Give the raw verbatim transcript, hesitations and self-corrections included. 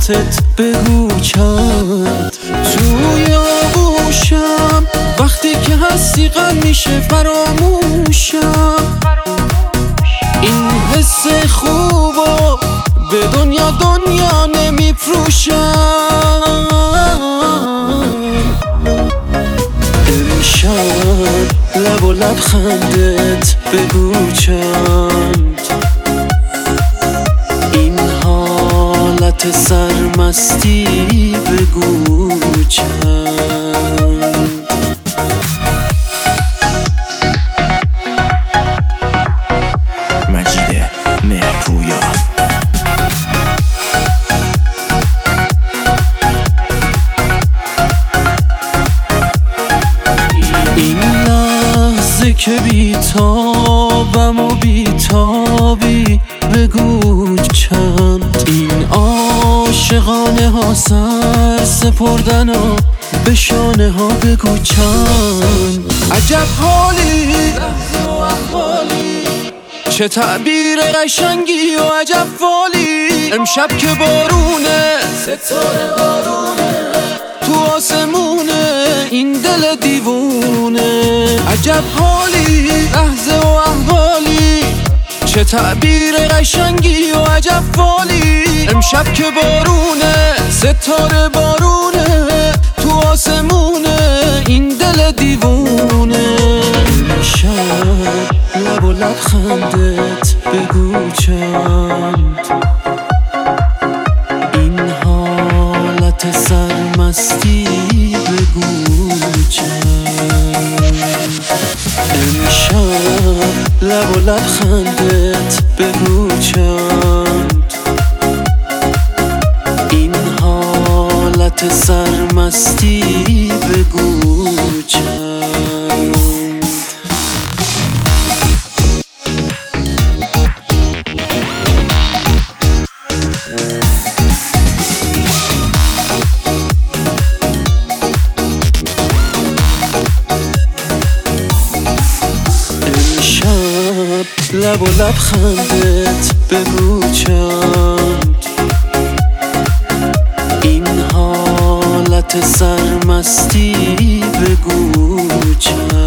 صورتت بگو چند توی آغوشم، وقتی که هستی غم میشه فراموشم. این حس خوبو به دنیا دنیا نمیفروشم. امشب لب و لبخندت بگو چند، این حالت سرمستی بگو چند. مجید مهرپویا. این لحظه که بیتابم و بیتابی بگو چند، این عاشقانه ها سر سپردن و به شانه ها بگو چند. عجب حالی لحظه و احوالی، چه تعبیر قشنگی و عجب فالی. امشب که بارونه ستاره بارونه تو آسمونه این دل دیوونه. عجب حالی لحظه و احوالی، چه تعبیر قشنگی و عجب فالی. امشب که بارونه ستاره بارونه تو آسمونه این دل دیوونه. امشب لب و لبخندت بگو چند، این حالت سرمستی بگو چند. امشب لب و لبخندت بگو چند، این حالت سرمستی بگو چند. لب و لبخندت بگو چند، این حالت سرمستی بگو چند.